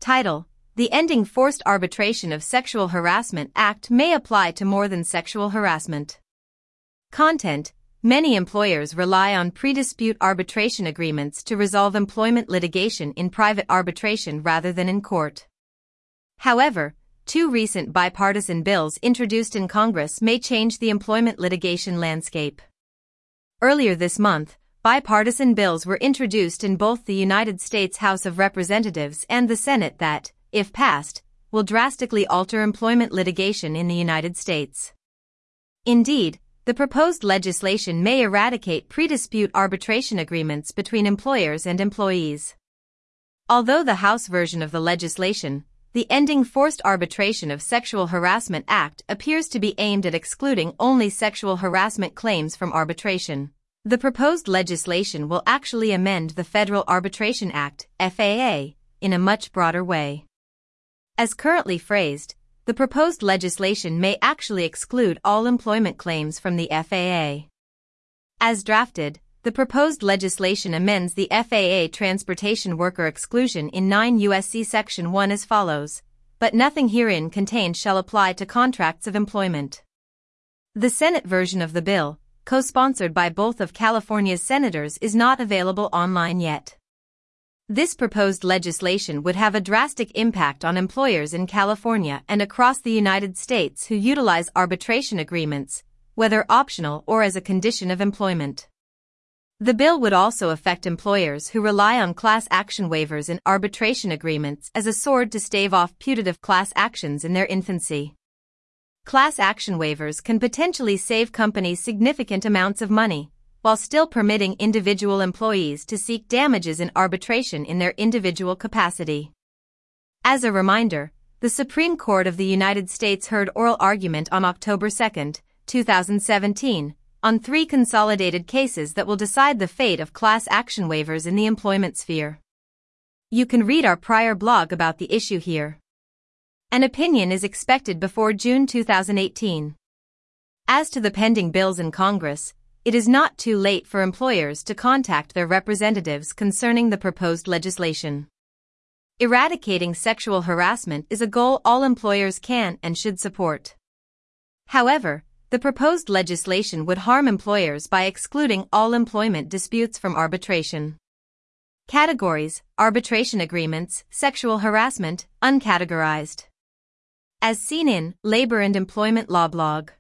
Title: The Ending Forced Arbitration of Sexual Harassment Act may apply to more than sexual harassment. Content: Many employers rely on pre-dispute arbitration agreements to resolve employment litigation in private arbitration rather than in court. However, two recent bipartisan bills introduced in Congress may change the employment litigation landscape. Earlier this month, bipartisan bills were introduced in both the United States House of Representatives and the Senate that, if passed, will drastically alter employment litigation in the United States. Indeed, the proposed legislation may eradicate pre-dispute arbitration agreements between employers and employees. Although the House version of the legislation, the Ending Forced Arbitration of Sexual Harassment Act, appears to be aimed at excluding only sexual harassment claims from arbitration, the proposed legislation will actually amend the Federal Arbitration Act, FAA, in a much broader way. As currently phrased, the proposed legislation may actually exclude all employment claims from the FAA. As drafted, the proposed legislation amends the FAA transportation worker exclusion in 9 U.S.C. Section 1 as follows, but nothing herein contained shall apply to contracts of employment. The Senate version of the bill, co-sponsored by both of California's senators, is not available online yet. This proposed legislation would have a drastic impact on employers in California and across the United States who utilize arbitration agreements, whether optional or as a condition of employment. The bill would also affect employers who rely on class action waivers in arbitration agreements as a sword to stave off putative class actions in their infancy. Class action waivers can potentially save companies significant amounts of money, while still permitting individual employees to seek damages in arbitration in their individual capacity. As a reminder, the Supreme Court of the United States heard oral argument on October 2, 2017, on 3 consolidated cases that will decide the fate of class action waivers in the employment sphere. You can read our prior blog about the issue here. An opinion is expected before June 2018. As to the pending bills in Congress, it is not too late for employers to contact their representatives concerning the proposed legislation. Eradicating sexual harassment is a goal all employers can and should support. However, the proposed legislation would harm employers by excluding all employment disputes from arbitration. Categories: arbitration agreements, sexual harassment, uncategorized. As seen in Labor and Employment Law blog.